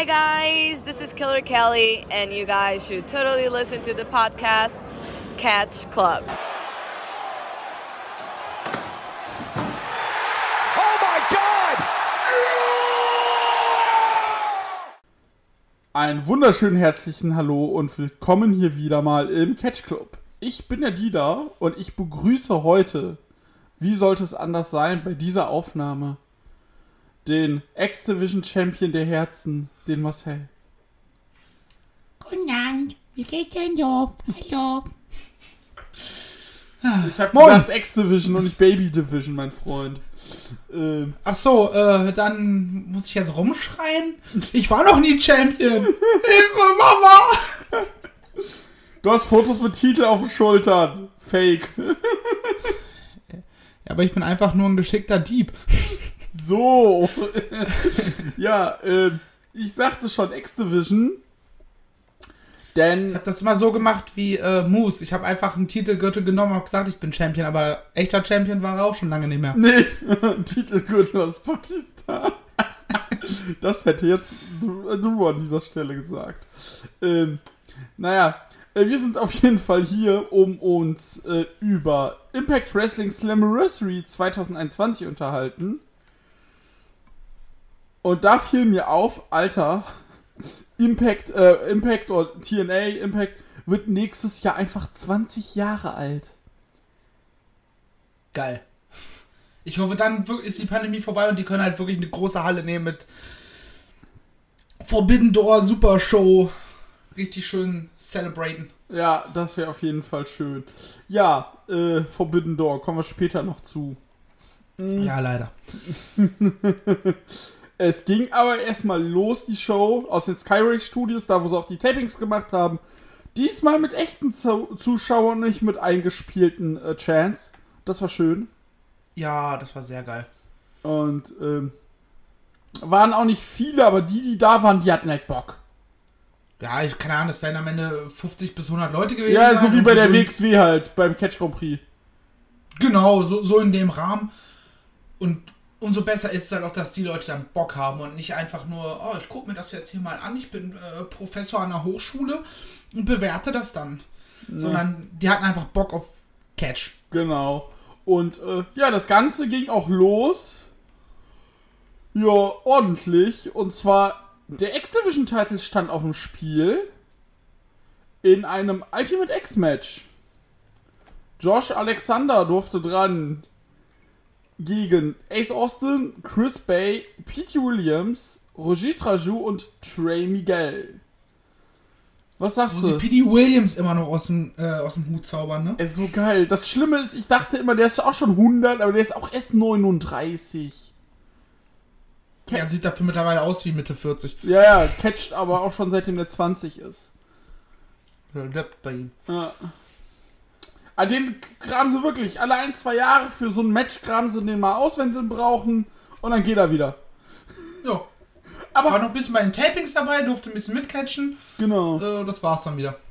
guys, this is Killer Kelly, and you guys should totally listen to the podcast Catch Club. Oh my God! Einen wunderschönen herzlichen Hallo und willkommen hier wieder mal im Catch Club. Ich bin der Dida und ich begrüße heute, wie sollte es anders sein, bei dieser Aufnahme, den X-Division Champion der Herzen, den Marcel. Guten Abend, wie geht's denn so? Hallo. Ich hab gesagt X-Division und nicht Baby Division, mein Freund. Ach so, dann muss ich jetzt rumschreien? Ich war noch nie Champion. Hilfe, Mama! Du hast Fotos mit Titel auf den Schultern. Fake. Ja, aber ich bin einfach nur ein geschickter Dieb. So. Ja, ich sagte schon X-Division. Denn Ich habe das immer so gemacht wie Moose. Ich habe einfach einen Titelgürtel genommen und habe gesagt, ich bin Champion. Aber echter Champion war er auch schon lange nicht mehr. nee, Titelgürtel aus Pakistan. Das hätte jetzt du an dieser Stelle gesagt. Wir sind auf jeden Fall hier, um uns über Impact Wrestling Slammiversary 2021 unterhalten. Und da fiel mir auf, Alter, Impact oder TNA Impact wird nächstes Jahr einfach 20 Jahre alt. Geil. Ich hoffe, dann ist die Pandemie vorbei und die können halt wirklich eine große Halle nehmen mit Forbidden Door, Super Show. Richtig schön celebraten. Ja, das wäre auf jeden Fall schön. Ja, Forbidden Door, kommen wir später noch zu. Ja, leider. Es ging aber erstmal los, die Show, aus den Skyray Studios, da wo sie auch die Tapings gemacht haben. Diesmal mit echten Zuschauern, nicht mit eingespielten Chants. Das war schön. Ja, das war sehr geil. Und waren auch nicht viele, aber die da waren, die hatten halt Bock. Ja, keine Ahnung, es wären am Ende 50 bis 100 Leute gewesen. Ja, so wie bei der so WXW halt, beim Catch Grand Prix. Genau, so in dem Rahmen. Und umso besser ist es halt auch, dass die Leute dann Bock haben und nicht einfach nur, oh, ich gucke mir das jetzt hier mal an, ich bin Professor an der Hochschule und bewerte das dann. Ja. Sondern die hatten einfach Bock auf Catch. Genau. Und das Ganze ging auch los. Ja, ordentlich. Und zwar, der X-Division-Titel stand auf dem Spiel in einem Ultimate X-Match. Josh Alexander durfte dran gegen Ace Austin, Chris Bay, Pete Williams, Roger Trajou und Trey Miguel. Was sagst du? Pete Williams immer noch aus dem Hut zaubern, ne? Ist so geil. Das Schlimme ist, ich dachte immer, der ist auch schon 100, aber der ist auch erst 39. Er sieht dafür mittlerweile aus wie Mitte 40. Ja, catcht aber auch schon seitdem der 20 ist. Bei ihm. Ja. Den graben sie wirklich alle 1-2 Jahre für so ein Match, graben sie den mal aus, wenn sie ihn brauchen, und dann geht er wieder. Ja. Aber war noch ein bisschen bei den Tapings dabei, durfte ein bisschen mitcatchen. Genau. Das war's dann wieder.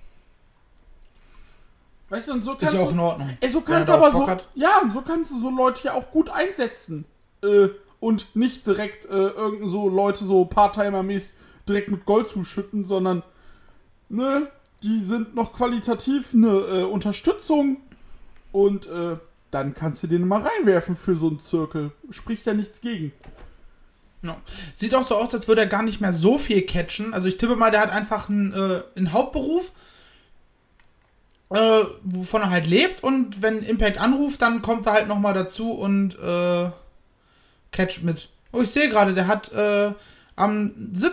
Weißt du, und so kannst ist ja auch du, in Ordnung. so kannst du aber so, ja, und so kannst du so Leute ja auch gut einsetzen. Und nicht direkt irgend so Leute so Part-Timer-mäßig direkt mit Gold zuschütten, sondern ne, die sind noch qualitativ eine Unterstützung und dann kannst du den mal reinwerfen für so einen Zirkel. Spricht ja nichts gegen. Ja. Sieht auch so aus, als würde er gar nicht mehr so viel catchen. Also ich tippe mal, der hat einfach einen Hauptberuf, wovon er halt lebt, und wenn Impact anruft, dann kommt er halt nochmal dazu und catcht mit. Oh, ich sehe gerade, der hat am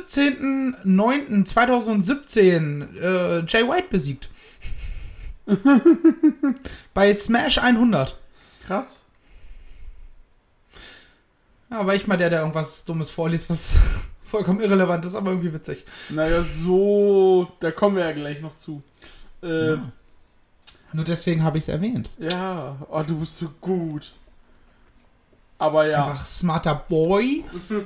17.09.2017 Jay White besiegt. Bei Smash 100. Krass. Ja, war ich mal der irgendwas Dummes vorliest, was vollkommen irrelevant ist, aber irgendwie witzig. Naja, so, da kommen wir ja gleich noch zu. Ja. Nur deswegen habe ich es erwähnt. Ja, oh, du bist so gut. Aber ja. Einfach smarter Boy.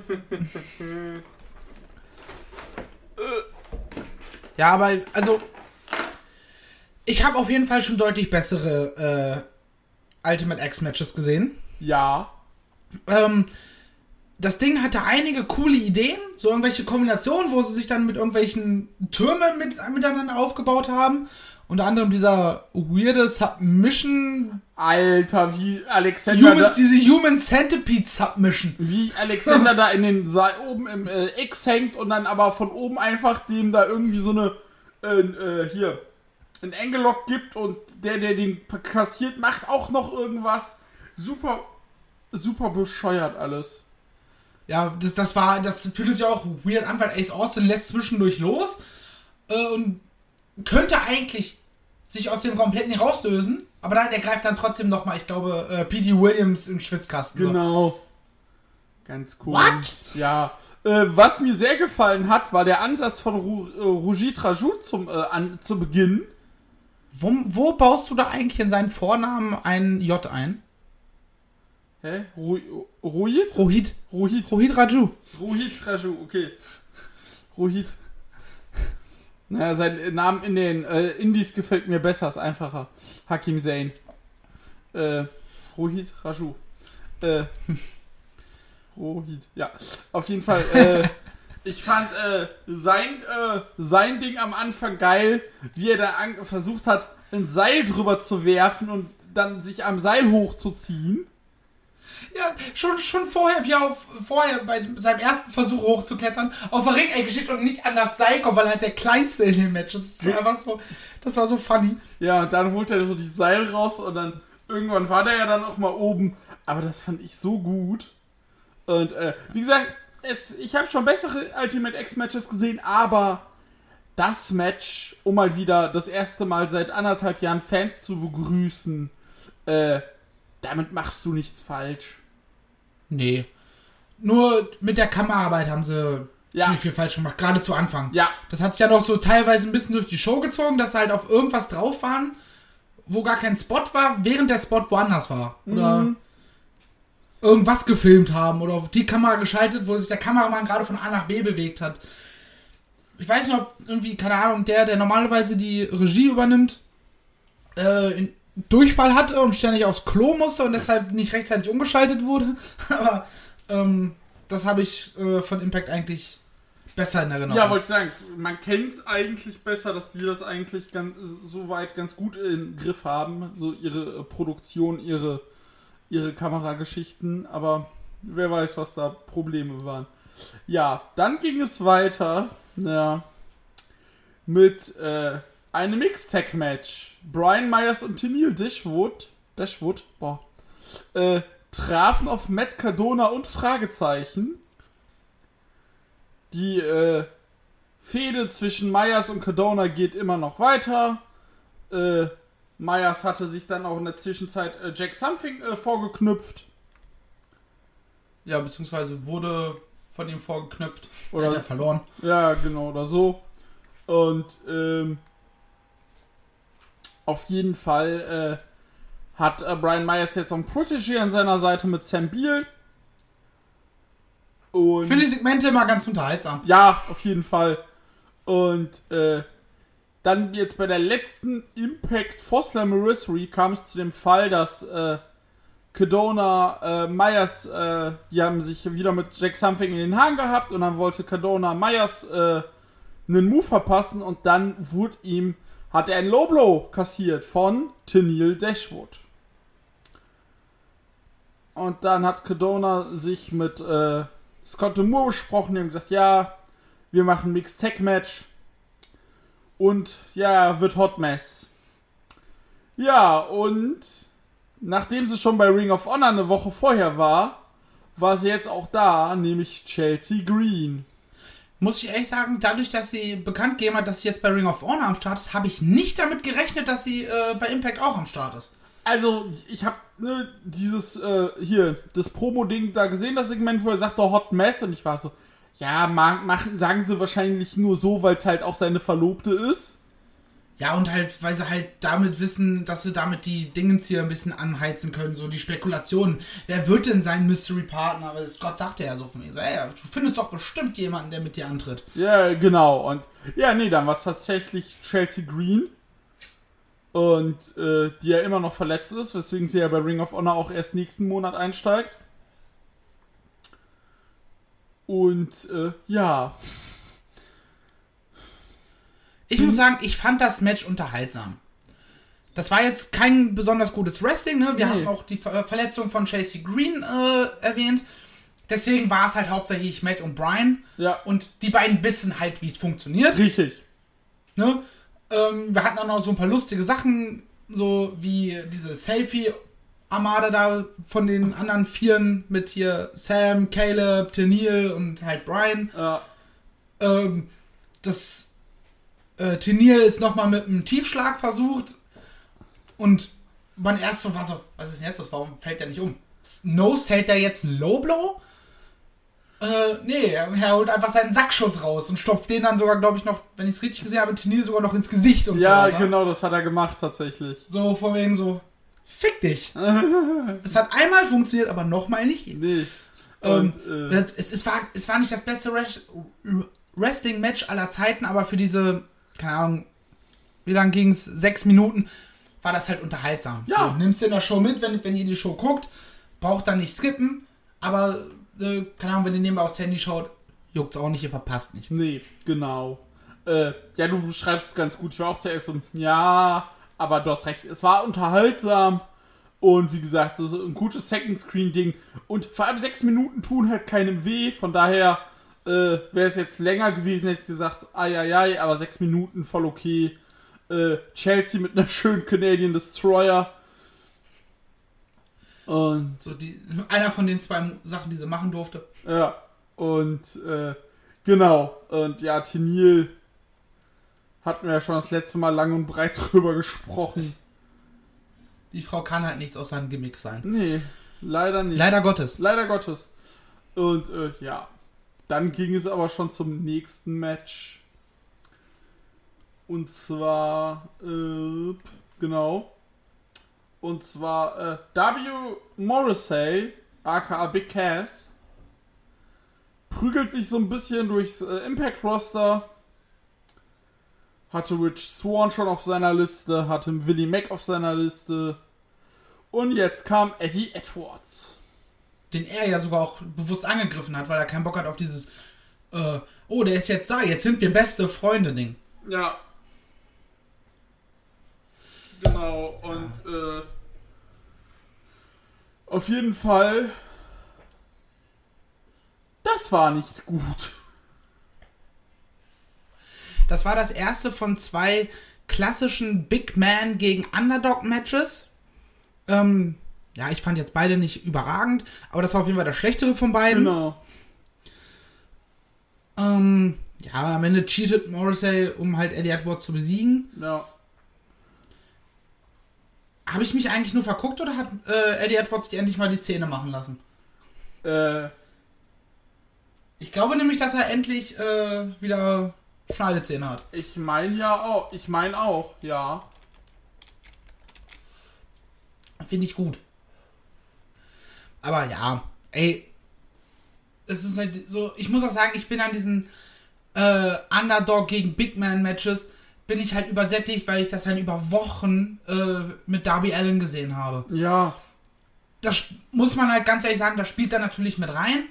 Ja, aber, also, ich habe auf jeden Fall schon deutlich bessere Ultimate X-Matches gesehen. Ja. das Ding hatte einige coole Ideen, so irgendwelche Kombinationen, wo sie sich dann mit irgendwelchen Türmen miteinander aufgebaut haben. Unter anderem dieser weirde Submission... Alter, wie Alexander diese Human Centipede Submission. Wie Alexander da in den oben im X hängt und dann aber von oben einfach dem da irgendwie so eine ein Angle-Lock gibt und der den kassiert, macht auch noch irgendwas. Super, super bescheuert alles. Ja, das fühlt sich auch weird an, weil Ace Austin lässt zwischendurch los und könnte eigentlich sich aus dem kompletten rauslösen, aber dann, er greift dann trotzdem nochmal, ich glaube, P.D. Williams in den Schwitzkasten. Genau. So. Ganz cool. What? Ja. Was mir sehr gefallen hat, war der Ansatz von Rohit Raju zu Beginn. Wo baust du da eigentlich in seinen Vornamen ein J ein? Hä? Rohit? Rohit Raju. Rohit Raju, okay. Rohit. Naja, sein Name in den Indies gefällt mir besser, ist einfacher. Hakim Zayn. Rohit Raju. Rohit, ja. Auf jeden Fall, ich fand sein Ding am Anfang geil, wie er da versucht hat, ein Seil drüber zu werfen und dann sich am Seil hochzuziehen. Ja, schon vorher, wie er vorher bei seinem ersten Versuch hochzuklettern, auf der Ringecke steht und nicht an das Seil kommt, weil er halt der Kleinste in dem Match ist. Das war so funny. Ja, und dann holt er so die Seil raus und dann irgendwann war der ja dann auch mal oben. Aber das fand ich so gut. Und wie gesagt, ich habe schon bessere Ultimate X-Matches gesehen, aber das Match, um mal wieder das erste Mal seit 1,5 Jahren Fans zu begrüßen, damit machst du nichts falsch. Nee. Nur mit der Kameraarbeit haben sie ziemlich viel falsch gemacht, gerade zu Anfang. Ja. Das hat sich ja noch so teilweise ein bisschen durch die Show gezogen, dass sie halt auf irgendwas drauf waren, wo gar kein Spot war, während der Spot woanders war. Oder irgendwas gefilmt haben oder auf die Kamera geschaltet, wo sich der Kameramann gerade von A nach B bewegt hat. Ich weiß nicht, ob irgendwie, keine Ahnung, der normalerweise die Regie übernimmt, Durchfall hatte und ständig aufs Klo musste und deshalb nicht rechtzeitig umgeschaltet wurde. Aber das habe ich von Impact eigentlich besser in Erinnerung. Ja, wollte ich sagen, man kennt es eigentlich besser, dass die das eigentlich soweit ganz gut im Griff haben. So ihre Produktion, ihre Kamerageschichten. Aber wer weiß, was da Probleme waren. Ja, dann ging es weiter mit einem Mixed-Tag-Match. Brian Myers und Tennille Dashwood trafen auf Matt Cardona und Fragezeichen. Die Fehde zwischen Myers und Cardona geht immer noch weiter. Myers hatte sich dann auch in der Zwischenzeit Jack Something vorgeknüpft. Ja, beziehungsweise wurde von ihm vorgeknüpft. Oder hat er verloren. Ja, genau, oder so. Und auf jeden Fall hat Brian Myers jetzt noch einen Protégé an seiner Seite mit Sam Beal. Und Ich finde die Segmente immer ganz unterhaltsam. ja, auf jeden Fall. Und dann jetzt bei der letzten Impact for Slammiversary kam es zu dem Fall, dass Cardona, Myers, die haben sich wieder mit Jack Something in den Haaren gehabt und dann wollte Cardona Myers einen Move verpassen und dann hat er einen Low Blow kassiert von Tennille Dashwood. Und dann hat Cardona sich mit Scott D'Amore besprochen, die haben gesagt, ja, wir machen Mixed Tag Match und ja, wird Hot Mess. Ja, und nachdem sie schon bei Ring of Honor eine Woche vorher war sie jetzt auch da, nämlich Chelsea Green. Muss ich ehrlich sagen, dadurch, dass sie bekannt gegeben hat, dass sie jetzt bei Ring of Honor am Start ist, habe ich nicht damit gerechnet, dass sie bei Impact auch am Start ist. Also, ich habe das Promo-Ding da gesehen, das Segment, wo er sagt, oh, Hot Mess, und ich war so, ja, sagen sie wahrscheinlich nur so, weil es halt auch seine Verlobte ist. Ja, und halt, weil sie halt damit wissen, dass sie damit die Dingens hier ein bisschen anheizen können, so die Spekulationen. Wer wird denn sein Mystery Partner? Weil Scott sagte ja so von mir, so, ey, du findest doch bestimmt jemanden, der mit dir antritt. Ja, genau. Und ja, nee, dann war es tatsächlich Chelsea Green. Und die ja immer noch verletzt ist, weswegen sie ja bei Ring of Honor auch erst nächsten Monat einsteigt. Und, ja. Ich muss sagen, ich fand das Match unterhaltsam. Das war jetzt kein besonders gutes Wrestling, ne? Wir haben auch die Verletzung von Chelsea Green erwähnt. Deswegen war es halt hauptsächlich Matt und Brian. Ja. Und die beiden wissen halt, wie es funktioniert. Richtig. Ne? Wir hatten auch noch so ein paar lustige Sachen, so wie diese Selfie-Armada da von den anderen Vieren mit hier Sam, Caleb, Tennille und halt Brian. Ja. Tennille ist nochmal mit einem Tiefschlag versucht und man erst so war so, was ist denn jetzt los? Warum fällt der nicht um? Nose hält der jetzt einen Low Blow? Nee, er holt einfach seinen Sackschutz raus und stopft den dann sogar, glaube ich, noch, wenn ich es richtig gesehen habe, Tennille sogar noch ins Gesicht und so Ja, weiter. genau, das hat er gemacht tatsächlich. So von wegen so, fick dich. Es hat einmal funktioniert, aber nochmal nicht. Nee. Es war nicht das beste Wrestling-Match aller Zeiten, aber für diese, keine Ahnung, wie lang ging es? 6 Minuten, war das halt unterhaltsam. Ja. So, nimmst du in der Show mit, wenn ihr die Show guckt, braucht dann nicht skippen, aber, keine Ahnung, wenn ihr nebenbei aufs Handy schaut, juckt's auch nicht, ihr verpasst nichts. Nee, genau. Ja, du beschreibst es ganz gut. Ich war auch zuerst so, ja, aber du hast recht. Es war unterhaltsam und wie gesagt, so ein gutes Second-Screen-Ding. Und vor allem 6 Minuten tun halt keinem weh. Von daher wäre es jetzt länger gewesen, hätte ich gesagt, ai, aber 6 Minuten voll okay. Chelsea mit einer schönen Canadian Destroyer. Und So einer von den 2 Sachen, die sie machen durfte. ja, und genau. Und ja, Tennille hatten wir ja schon das letzte Mal lang und breit drüber gesprochen. Die Frau kann halt nichts außer ein Gimmick sein. Nee, leider nicht. Leider Gottes. Leider Gottes. Und ja, dann ging es aber schon zum nächsten Match. Und zwar, genau. Und zwar W. Morrissey, aka Big Cass, prügelt sich so ein bisschen durchs Impact-Roster. Hatte Rich Swann schon auf seiner Liste, hatte Willie Mack auf seiner Liste. Und jetzt kam Eddie Edwards. Den er ja sogar auch bewusst angegriffen hat, weil er keinen Bock hat auf dieses oh, der ist jetzt da, jetzt sind wir beste Freunde Ding. Ja. Genau, und auf jeden Fall, das war nicht gut. Das war das erste von 2 klassischen Big Man gegen Underdog Matches. Ja, ich fand jetzt beide nicht überragend, aber das war auf jeden Fall das schlechtere von beiden. Genau. Ja, am Ende cheatet Morrissey, um halt Eddie Edwards zu besiegen. Ja. Habe ich mich eigentlich nur verguckt oder hat Eddie Edwards die endlich mal die Zähne machen lassen? Ich glaube nämlich, dass er endlich wieder Schneidezähne hat. Ich meine auch, ja. Finde ich gut. Aber ja, ey, es ist halt so, ich muss auch sagen, ich bin an diesen Underdog gegen Big Man Matches, bin ich halt übersättigt, weil ich das halt über Wochen mit Darby Allin gesehen habe. Ja. Das muss man halt ganz ehrlich sagen, das spielt da natürlich mit rein.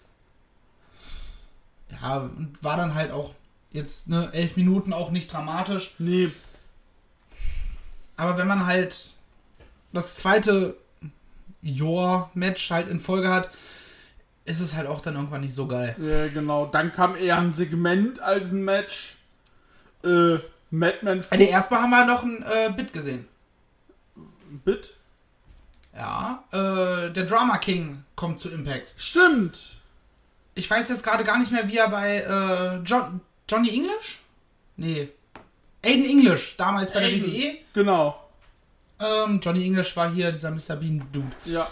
Ja, und war dann halt auch jetzt 11 Minuten auch nicht dramatisch. Nee. Aber wenn man halt das zweite Match halt in Folge hat, ist es halt auch dann irgendwann nicht so geil. Ja, genau. Dann kam eher ein Segment als ein Match. Madman. Erstmal haben wir noch ein Bit gesehen. Bit? Ja, der Drama King kommt zu Impact. Stimmt. Ich weiß jetzt gerade gar nicht mehr, wie er bei Johnny English? Nee. Aiden English, damals bei der WWE. Genau. Johnny English war hier dieser Mr. Bean Dude. Ja.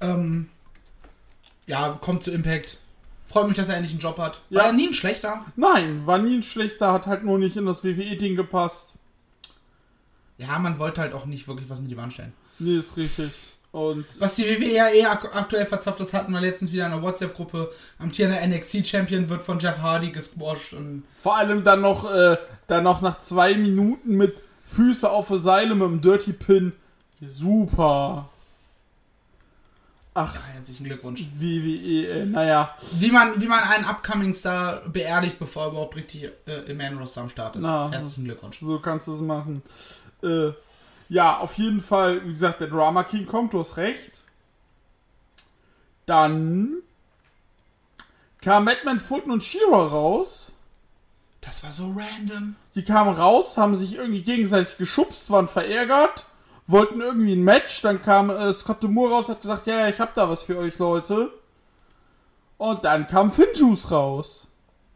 Ja, kommt zu Impact. Freut mich, dass er endlich einen Job hat. Ja. War er nie ein schlechter? Nein, war nie ein schlechter, hat halt nur nicht in das WWE-Ding gepasst. Ja, man wollte halt auch nicht wirklich was mit ihm anstellen. Nee, ist richtig. Und Was die WWE ja eher aktuell verzapft, das hatten wir letztens wieder in einer WhatsApp-Gruppe. Amtierender NXT-Champion wird von Jeff Hardy gesquashed. Und vor allem dann noch nach 2 Minuten mit Füße auf der Seile mit dem Dirty Pin. Super. Ach, Ja, herzlichen Glückwunsch. WWE, naja. Wie man einen Upcoming Star beerdigt, bevor er überhaupt richtig im Main Roster am Start ist. Herzlichen Glückwunsch. So kannst du es machen. Ja, auf jeden Fall, wie gesagt, der Drama King kommt, du hast recht. Dann kam Madman Fulton und Shira raus. Das war so random. Die kamen raus, haben sich irgendwie gegenseitig geschubst, waren verärgert, wollten irgendwie ein Match. Dann kam Scott D'Amore raus, hat gesagt, ja, ich hab da was für euch, Leute. Und dann kam Finjuice raus.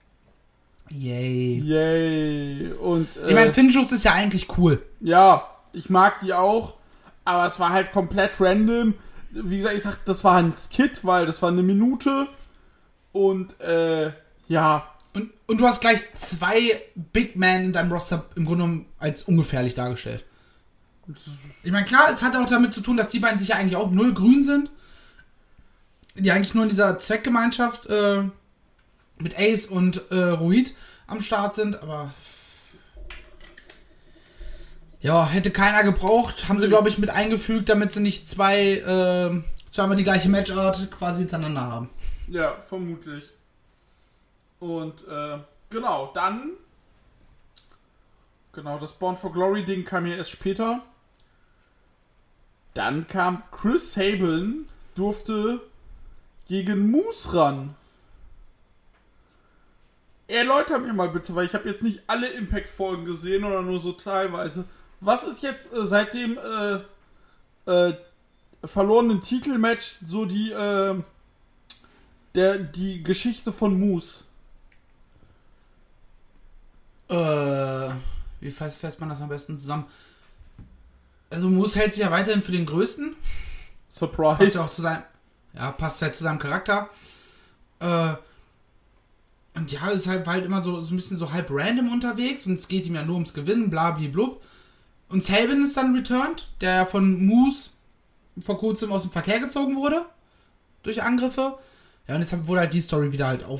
Yay. Und, ich meine, Finjuice ist ja eigentlich cool. Ja, ich mag die auch, aber es war halt komplett random. Wie gesagt, ich sag, das war ein Skit, weil das war 1 Minute. Und, ja. Und du hast gleich 2 Big Men in deinem Roster im Grunde genommen als ungefährlich dargestellt. Ich meine, klar, es hat auch damit zu tun, dass die beiden sich ja eigentlich auch 0 grün sind. Die eigentlich nur in dieser Zweckgemeinschaft mit Ace und Ruid am Start sind, aber ja, hätte keiner gebraucht. Haben sie, glaube ich, mit eingefügt, damit sie nicht zweimal die gleiche Matchart quasi hintereinander haben. Ja, vermutlich. Und, genau, dann das Born for Glory Ding kam ja erst später. Dann kam Chris Sabin, durfte gegen Moose ran. Erläuter mir mal bitte, weil ich habe jetzt nicht alle Impact-Folgen gesehen oder nur so teilweise. Was ist jetzt seit dem verlorenen Titelmatch so die Geschichte von Moose? Wie fasst man das am besten zusammen? Also Moose hält sich ja weiterhin für den Größten. Surprise. Passt ja auch zu seinem, passt halt zu seinem Charakter. Und ja, ist halt immer so ein bisschen so halb random unterwegs und es geht ihm ja nur ums Gewinnen, blablablub. Und Sabin ist dann returned, der ja von Moose vor kurzem aus dem Verkehr gezogen wurde. Durch Angriffe. Ja, und jetzt wurde halt die Story wieder halt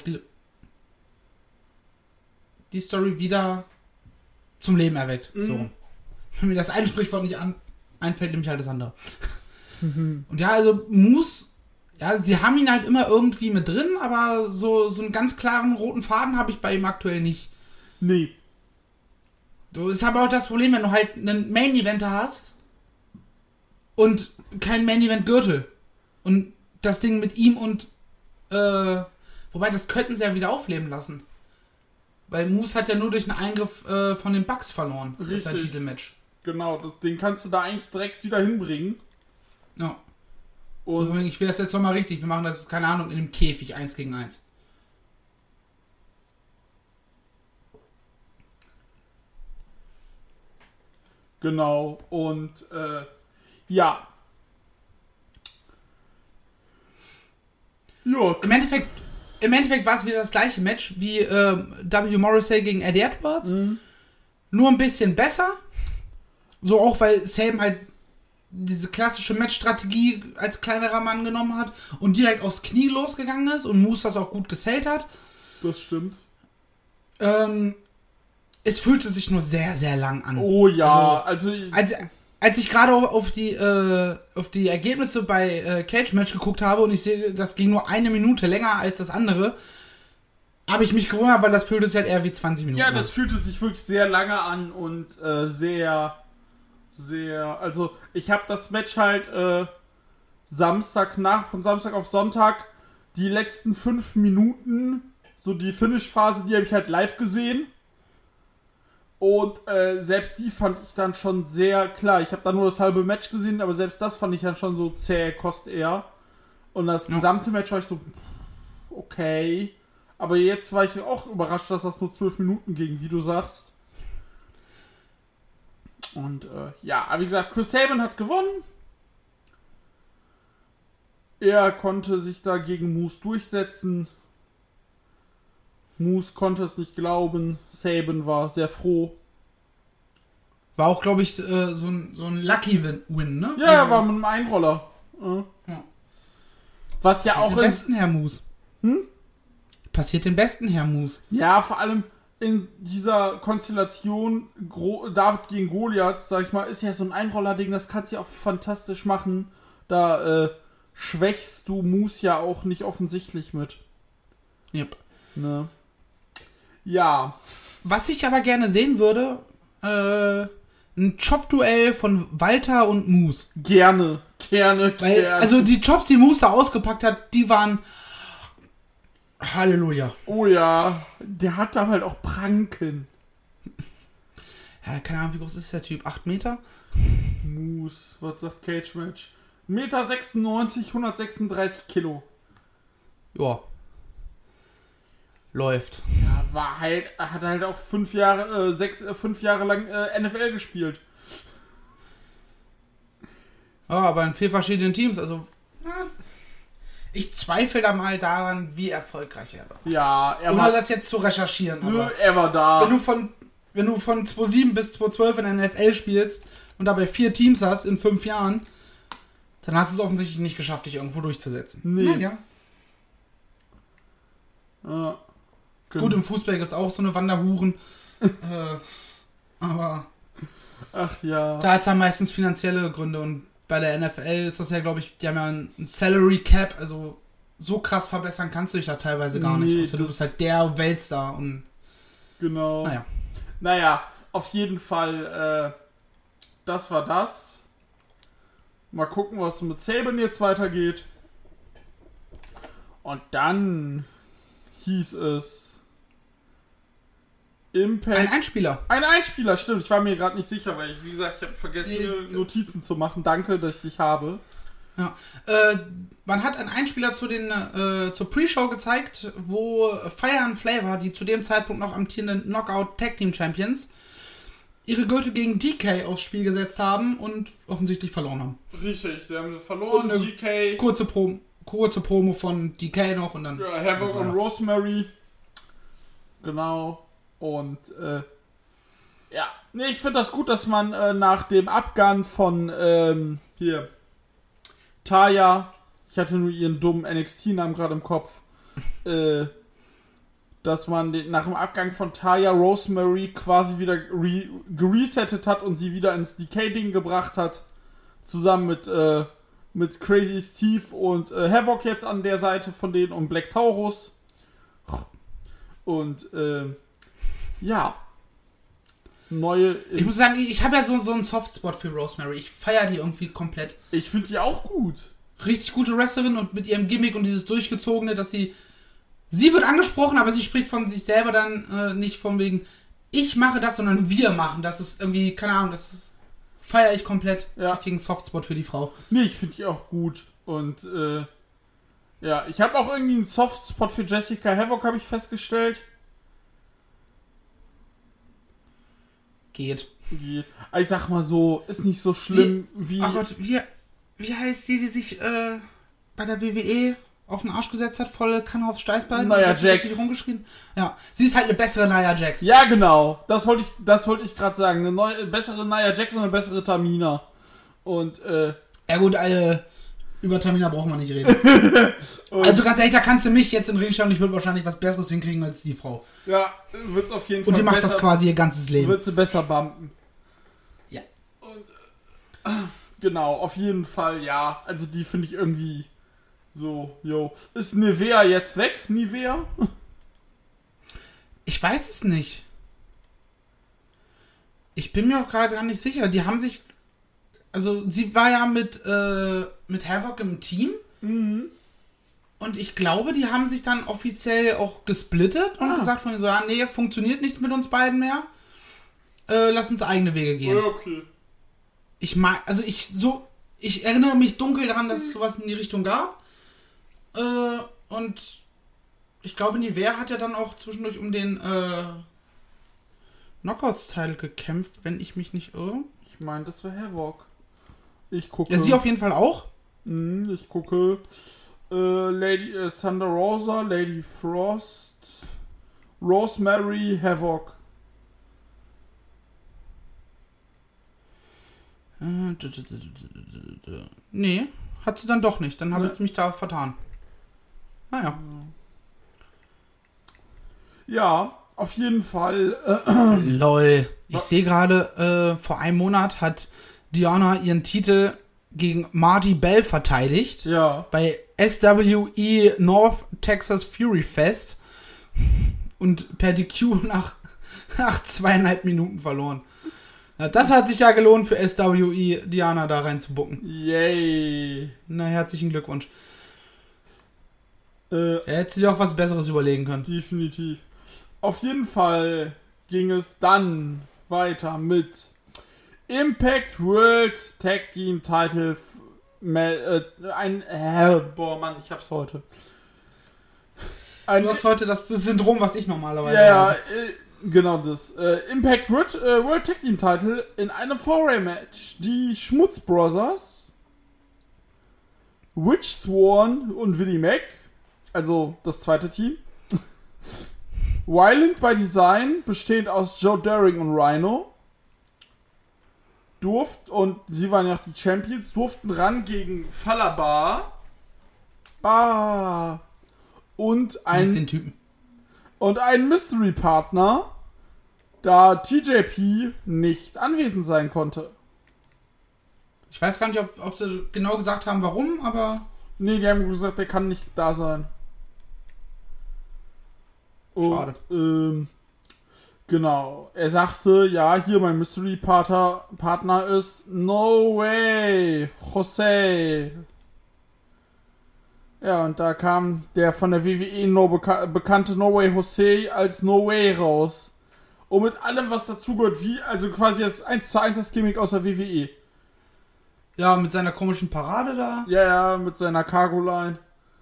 die Story wieder zum Leben erweckt. Mhm. So. Wenn mir das eine Sprichwort nicht einfällt, nehme ich halt das andere. Und ja, also Moose, ja, sie haben ihn halt immer irgendwie mit drin, aber so einen ganz klaren roten Faden habe ich bei ihm aktuell nicht. Nee. Du ist aber auch das Problem, wenn du halt einen Main-Eventer hast und kein Main-Event-Gürtel. Und das Ding mit ihm und wobei, das könnten sie ja wieder aufleben lassen. Weil Moose hat ja nur durch einen Eingriff von den Bucks verloren. Richtig. Sein Titelmatch. Genau, den kannst du da eigentlich direkt wieder hinbringen. Ja. Und so, ich will das jetzt nochmal richtig. Wir machen das, keine Ahnung, in einem Käfig 1 gegen 1. genau, und ja. Ja. Im Endeffekt war es wieder das gleiche Match wie W. Morrissey gegen Eddie Edwards. Mhm. Nur ein bisschen besser. So auch, weil Sabin halt diese klassische Matchstrategie als kleinerer Mann genommen hat und direkt aufs Knie losgegangen ist und Moose das auch gut gesellt hat. Das stimmt. Es fühlte sich nur sehr, sehr lang an. Oh ja, also als ich gerade auf die Ergebnisse bei Cage Match geguckt habe und ich sehe, das ging nur 1 Minute länger als das andere, habe ich mich gewundert, weil das fühlte sich halt eher wie 20 Minuten ja, an. das fühlte sich wirklich sehr lange an und sehr, also ich habe das Match halt von Samstag auf Sonntag, die letzten 5 Minuten, so die Finish-Phase, die habe ich halt live gesehen. Und selbst die fand ich dann schon sehr klar. Ich habe da nur das halbe Match gesehen, aber selbst das fand ich dann schon so zäh, kost eher. Und das gesamte Match war ich so, okay. Aber jetzt war ich auch überrascht, dass das nur 12 Minuten ging, wie du sagst. Und ja, aber wie gesagt, Chris Sabin hat gewonnen. Er konnte sich da gegen Moose durchsetzen. Moose konnte es nicht glauben. Sabin war sehr froh. War auch, glaube ich, so ein Lucky-Win, ne? Ja, er war mit einem Einroller. Ja. Was ja auch den besten, Herr Moose. Passiert den besten, Herr Moose. Ja, vor allem in dieser Konstellation David gegen Goliath, sag ich mal, ist ja so ein Einroller-Ding, das kannst du ja auch fantastisch machen. Da schwächst du Moose ja auch nicht offensichtlich mit. Yep. Ne? Ja. Was ich aber gerne sehen würde, ein Chop-Duell von Walter und Moose. Gerne. Weil, also die Chops, die Moose da ausgepackt hat, die waren Halleluja. Oh ja, der hat da halt auch Pranken. Ja, keine Ahnung, wie groß ist der Typ? 8 Meter? Moose, was sagt Cage Match? 1,96 Meter, 136 Kilo. Ja. Läuft. Ja, hat halt auch 5 Jahre lang NFL gespielt. Ja, aber in 4 verschiedenen Teams, also. Ich zweifle da mal daran, wie erfolgreich er war. Ja, Ohne das jetzt zu recherchieren, aber. Er war da. Wenn du von 2007 bis 2012 in der NFL spielst und dabei 4 Teams hast in 5 Jahren, dann hast du es offensichtlich nicht geschafft, dich irgendwo durchzusetzen. Nee. Naja. Ja. Gut, im Fußball gibt es auch so eine Wanderhuren. Aber Ach ja. da hat es dann meistens finanzielle Gründe. Und bei der NFL ist das ja, glaube ich, die haben ja ein Salary Cap. Also so krass verbessern kannst du dich da teilweise gar nicht. Also du bist halt der Weltstar. Und genau. Naja. Naja, auf jeden Fall, das war das. Mal gucken, was mit Saban jetzt weitergeht. Und dann hieß es Impact. Ein Einspieler, stimmt. Ich war mir gerade nicht sicher, weil ich, wie gesagt, ich habe vergessen, mir Notizen zu machen. Danke, dass ich dich habe. Ja. Man hat einen Einspieler zur Pre-Show gezeigt, wo Fire and Flavor, die zu dem Zeitpunkt noch amtierenden Knockout Tag Team Champions, ihre Gürtel gegen DK aufs Spiel gesetzt haben und offensichtlich verloren haben. Richtig, sie haben verloren. Und DK. Kurze Promo von DK noch und dann. Ja, Havoc und Rosemary. Genau. Und ja, nee, ich finde das gut, dass man nach dem Abgang von Taya, ich hatte nur ihren dummen NXT-Namen gerade im Kopf, dass man nach dem Abgang von Taya Rosemary quasi wieder geresettet hat und sie wieder ins DK-Ding gebracht hat, zusammen mit Crazy Steve und Havoc jetzt an der Seite von denen und Black Taurus. Und ja. Ich muss sagen, ich habe ja so einen Softspot für Rosemary. Ich feiere die irgendwie komplett. Ich finde die auch gut. Richtig gute Wrestlerin und mit ihrem Gimmick und dieses Durchgezogene, dass sie wird angesprochen, aber sie spricht von sich selber dann nicht von wegen ich mache das, sondern wir machen. Das ist irgendwie, keine Ahnung, das feiere ich komplett. Ja. Richtigen Softspot für die Frau. Nee, ich finde die auch gut. Und ja, ich habe auch irgendwie einen Softspot für Jessica Havoc, habe ich festgestellt. Geht. Ich sag mal so, ist nicht so schlimm wie... Oh Gott, wie heißt die sich bei der WWE auf den Arsch gesetzt hat, volle Kanne aufs Steißbein? Nia Jax. Rumgeschrien? Ja, sie ist halt eine bessere Nia Jax. Ja, genau. Das wollte ich gerade sagen. Eine bessere Nia Jax und eine bessere Tamina. Und, ja gut, über Tamina brauchen wir nicht reden. Also ganz ehrlich, da kannst du mich jetzt in den Ring schauen, ich würde wahrscheinlich was Besseres hinkriegen als die Frau. Ja, wird's auf jeden Fall und die macht das quasi ihr ganzes Leben. Wird sie besser bumpen. Ja. Und, genau, auf jeden Fall, ja. Also die finde ich irgendwie so, yo. Ist Nivea jetzt weg? Nivea? Ich weiß es nicht. Ich bin mir auch gerade gar nicht sicher. Die haben sich... Also sie war ja mit Havoc im Team. Mhm. Und ich glaube, die haben sich dann offiziell auch gesplittet und gesagt von so, ja, nee, funktioniert nicht mit uns beiden mehr. Lass uns eigene Wege gehen. Ja, okay. Ich erinnere mich dunkel daran, dass es sowas in die Richtung gab. Und ich glaube, Nivea hat ja dann auch zwischendurch um den Knockouts-Teil gekämpft, wenn ich mich nicht irre. Ich meine, das war Havoc. Ich gucke. Ja, sie auf jeden Fall auch. Ich gucke. Lady Thunder Rosa, Lady Frost, Rosemary, Havoc. Nee, hat sie dann doch nicht. Dann habe ich mich da vertan. Naja. Ja, auf jeden Fall. LOL. Ich sehe gerade, vor einem Monat hat Diana ihren Titel gegen Marty Bell verteidigt. Ja. Bei SWE North Texas Fury Fest. Und per DQ nach 2,5 Minuten verloren. Ja, das hat sich ja gelohnt für SWE, Diana da reinzubucken. Yay. Na, herzlichen Glückwunsch. Er hätte sich auch was Besseres überlegen können. Definitiv. Auf jeden Fall ging es dann weiter mit Impact World Tag Team Title. Boah, Mann, ich hab's heute. Du hast heute das Syndrom, was ich normalerweise Ja, habe. genau das. Impact World Tag Team Title in einem 4-Way-Match. Die Schmutz Brothers, Witch Swan und Willie Mack, also das zweite Team. Violent by Design, bestehend aus Joe Daring und Rhino. Und sie waren ja auch die Champions, durften ran gegen Falaba. Und Den Typen. einen Mystery-Partner, da TJP nicht anwesend sein konnte. Ich weiß gar nicht, ob sie genau gesagt haben, warum, aber... Nee, die haben gesagt, der kann nicht da sein. Schade. Und, genau. Er sagte, ja, hier mein Mystery-Partner ist No Way, Jose. Ja, und da kam der von der WWE bekannte No Way Jose als No Way raus. Und mit allem, was dazugehört, also quasi das 1:1 das Gimmick aus der WWE. Ja, mit seiner komischen Parade da. Ja, mit seiner Cargo-Line.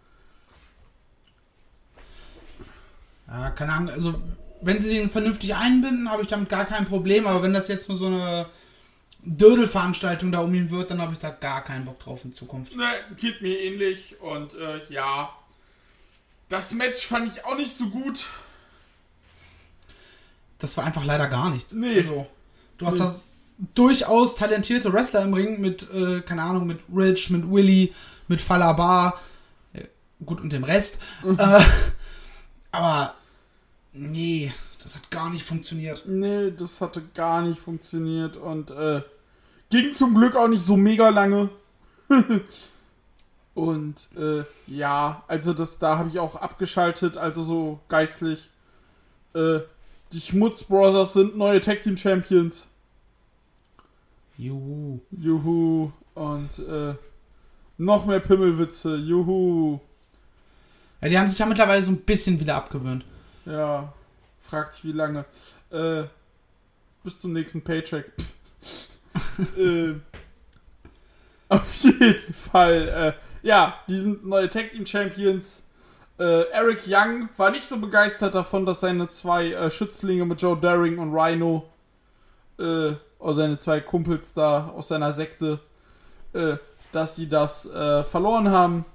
Ja, keine Ahnung, also wenn sie den vernünftig einbinden, habe ich damit gar kein Problem, aber wenn das jetzt nur so eine Dödelveranstaltung da um ihn wird, dann habe ich da gar keinen Bock drauf in Zukunft. Ne, geht mir ähnlich und ja. Das Match fand ich auch nicht so gut. Das war einfach leider gar nichts. Nee. Also, du hast das durchaus talentierte Wrestler im Ring mit, keine Ahnung, mit Rich, mit Willy, mit Falaba, gut und dem Rest. Aber nee, das hat gar nicht funktioniert. Nee, das hatte gar nicht funktioniert und ging zum Glück auch nicht so mega lange. Und ja, also da habe ich auch abgeschaltet, also so geistlich. Die Schmutz Brothers sind neue Tag Team Champions. Juhu. Und noch mehr Pimmelwitze. Juhu. Ja, die haben sich ja mittlerweile so ein bisschen wieder abgewöhnt. Ja, fragt sich wie lange. Bis zum nächsten Paycheck. Auf jeden Fall. Ja, die sind neue Tag Team Champions. Eric Young war nicht so begeistert davon, dass seine zwei Schützlinge mit Joe Daring und Rhino, oder seine zwei Kumpels da aus seiner Sekte, dass sie das verloren haben.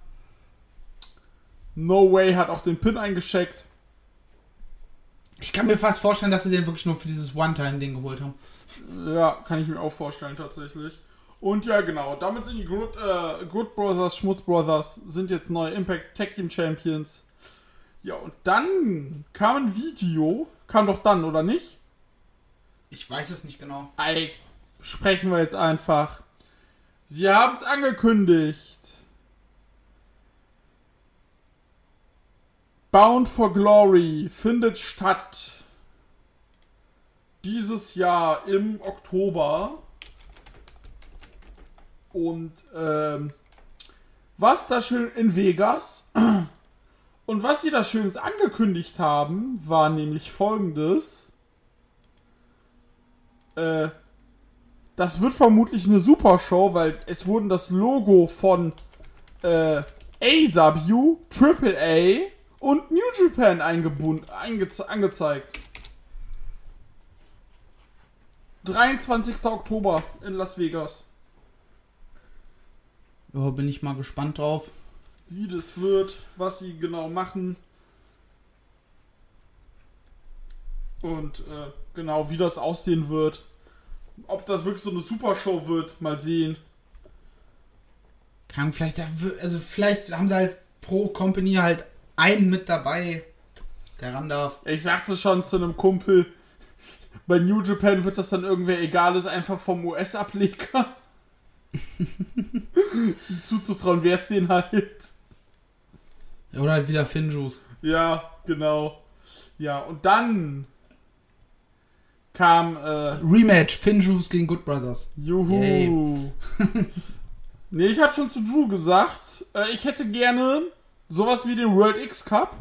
No Way hat auch den Pin eingecheckt. Ich kann mir fast vorstellen, dass sie den wirklich nur für dieses One-Time-Ding geholt haben. Ja, kann ich mir auch vorstellen, tatsächlich. Und ja, genau, damit sind die Good Brothers, Schmutz Brothers, sind jetzt neue Impact Tag Team Champions. Ja, und dann kam ein Video, kam doch dann, oder nicht? Ich weiß es nicht genau. Ey, sprechen wir jetzt einfach. Sie haben es angekündigt. Bound for Glory findet statt dieses Jahr im Oktober. Und was da schön in Vegas. Und was sie da schönes angekündigt haben, war nämlich Folgendes. Das wird vermutlich eine Supershow, weil es wurden das Logo von AEW, AAA und New Japan angezeigt. 23. Oktober in Las Vegas. Ja, bin ich mal gespannt drauf. Wie das wird, was sie genau machen. Und genau, wie das aussehen wird. Ob das wirklich so eine Supershow wird, mal sehen. Kann vielleicht haben sie halt pro Company halt einen mit dabei, der ran darf. Ich sagte schon zu einem Kumpel, bei New Japan wird das dann irgendwer egal ist, einfach vom US-Ableger. zuzutrauen, wer es denen halt. Oder halt wieder Finjuice. Ja, genau. Ja, und dann kam Rematch, Finjuice gegen Good Brothers. Juhu. Yay. Nee, ich hab schon zu Drew gesagt, ich hätte gerne sowas wie den World X Cup.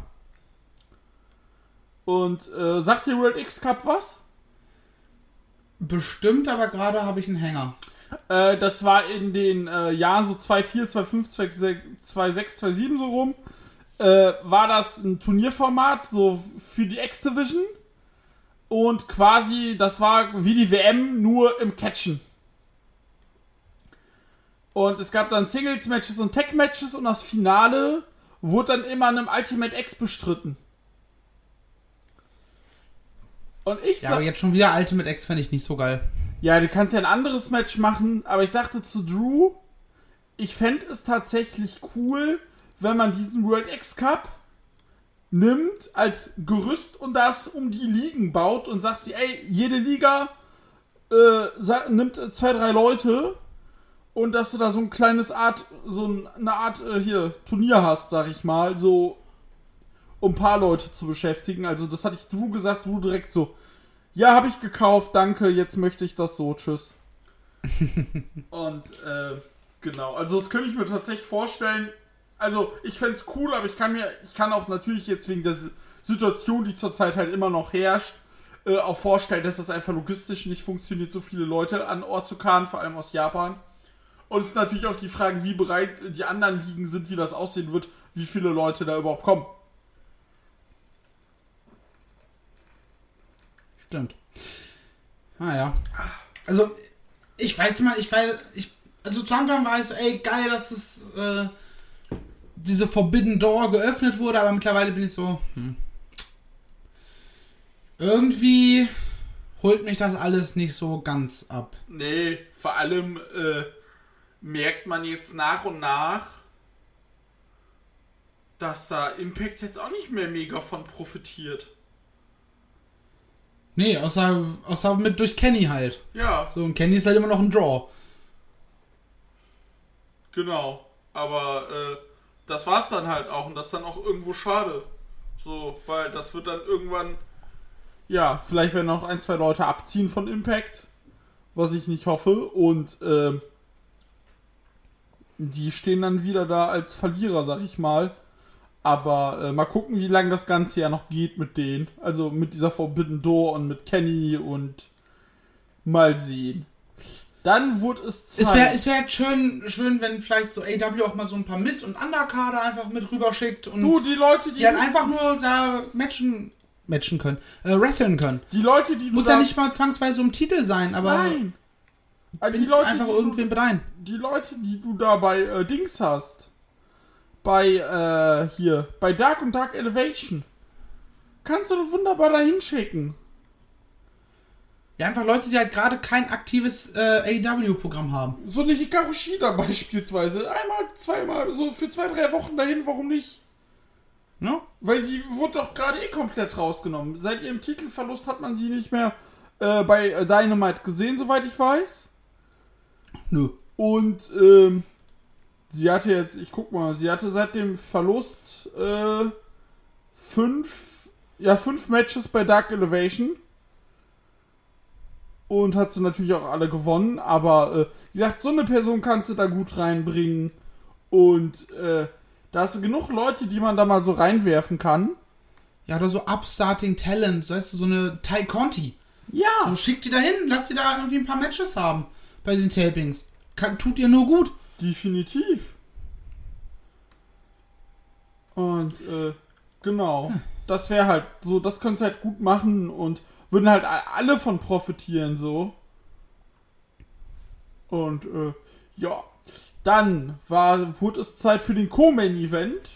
Und sagt dir World X Cup was? Bestimmt, aber gerade habe ich einen Hänger. Das war in den Jahren so 2004, 2005, 2006, 2007 so rum. War das ein Turnierformat so für die X-Division. Und quasi, das war wie die WM, nur im Catchen. Und es gab dann Singles-Matches und Tag-Matches und das Finale wurde dann immer in einem Ultimate X bestritten. Und ich Ja, aber jetzt schon wieder Ultimate X fände ich nicht so geil. Ja, du kannst ja ein anderes Match machen, aber ich sagte zu Drew, ich fände es tatsächlich cool, wenn man diesen World X Cup nimmt als Gerüst und das um die Ligen baut und sagt sie, ey, jede Liga nimmt 2, 3 Leute und dass du da so ein kleines eine Art Turnier hast, sag ich mal, so um ein paar Leute zu beschäftigen. Also das hatte ich Drew gesagt, Drew direkt so, ja, habe ich gekauft, danke, jetzt möchte ich das so, tschüss. Und, genau, also das könnte ich mir tatsächlich vorstellen. Also, ich fände es cool, aber ich kann auch natürlich jetzt wegen der Situation, die zurzeit halt immer noch herrscht, auch vorstellen, dass das einfach logistisch nicht funktioniert, so viele Leute an Ort zu karren, vor allem aus Japan. Und es ist natürlich auch die Frage, wie bereit die anderen Ligen sind, wie das aussehen wird, wie viele Leute da überhaupt kommen. Stimmt. Ja. Also, ich weiß immer, also zu Anfang war ich so, ey, geil, dass es, diese Forbidden Door geöffnet wurde, aber mittlerweile bin ich so, irgendwie holt mich das alles nicht so ganz ab. Nee, vor allem merkt man jetzt nach und nach, dass da Impact jetzt auch nicht mehr mega von profitiert. Nee, außer mit durch Kenny halt. Ja. So, und Kenny ist halt immer noch ein Draw. Genau. Aber das war's dann halt auch und das ist dann auch irgendwo schade. So, weil das wird dann irgendwann, ja, vielleicht werden noch 1, 2 Leute abziehen von Impact, was ich nicht hoffe, und die stehen dann wieder da als Verlierer, sag ich mal. Aber mal gucken, wie lange das Ganze ja noch geht mit denen. Also mit dieser Forbidden Door und mit Kenny und mal sehen. Dann wurde es Zeit. Es wäre schön, wenn vielleicht so AEW auch mal so ein paar Mit- und Underkader einfach mit rüberschickt und Die Leute, die halt einfach nur da matchen können, wresteln können. Die Leute, die muss ja nicht mal zwangsweise um Titel sein, aber nein. Die Leute, einfach irgendwen mit ein. Die Leute, die du da bei Dings hast, bei Dark und Dark Elevation, kannst du wunderbar da hinschicken. Ja, einfach Leute, die halt gerade kein aktives AEW-Programm haben. So eine Hikaru Shida beispielsweise. Einmal, zweimal, so für 2, 3 Wochen dahin, warum nicht? Ne? Weil sie wurde doch gerade komplett rausgenommen. Seit ihrem Titelverlust hat man sie nicht mehr bei Dynamite gesehen, soweit ich weiß. Nö. Und sie hatte jetzt, ich guck mal, sie hatte seit dem Verlust 5 Matches bei Dark Elevation. Und hat sie natürlich auch alle gewonnen. Aber, wie gesagt, so eine Person kannst du da gut reinbringen. Und, da hast du genug Leute, die man da mal so reinwerfen kann. Ja, oder so Upstarting Talent, weißt du, so eine Ty Conti. Ja. So, schick die da hin, lass die da irgendwie ein paar Matches haben bei den Tapings. Tut ihr nur gut. Definitiv. Und, genau. Das wäre halt so, das könntest du halt gut machen und würden halt alle von profitieren, so. Und, ja. Dann wurde es Zeit für den Co-Main-Event.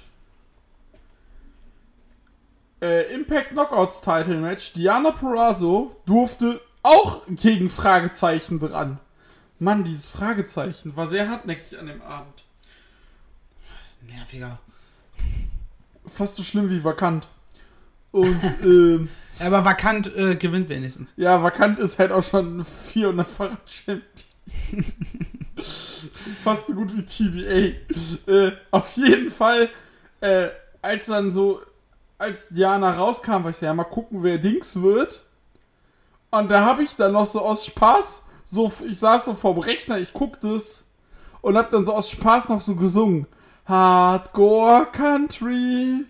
Impact Knockouts Title Match. Diana Purrazzo durfte auch gegen Fragezeichen dran. Mann, dieses Fragezeichen war sehr hartnäckig an dem Abend. Nerviger. Fast so schlimm wie Vakant. Und, Aber Vakant gewinnt wenigstens. ja, Vakant ist halt auch schon 400-facher Champion. Fast so gut wie TBA. Auf jeden Fall, als Diana rauskam, war ich so, ja, mal gucken, wer Dings wird. Und da habe ich dann noch so aus Spaß, ich saß so vorm Rechner, ich guck das und hab dann so aus Spaß noch so gesungen. Hardcore Country.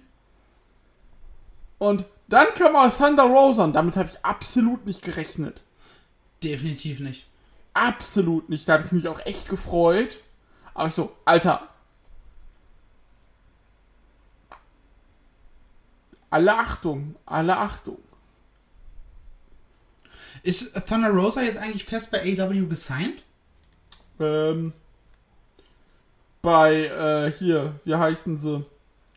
Und dann kam auch Thunder Rosa und damit habe ich absolut nicht gerechnet. Definitiv nicht. Absolut nicht. Da habe ich mich auch echt gefreut. Aber ich so, Alter. Alle Achtung, alle Achtung. Ist Thunder Rosa jetzt eigentlich fest bei AEW gesigned? Hier, wie heißen sie?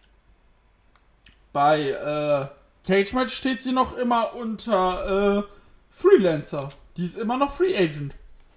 Bei Cage Match steht sie noch immer unter Freelancer. Die ist immer noch Free Agent.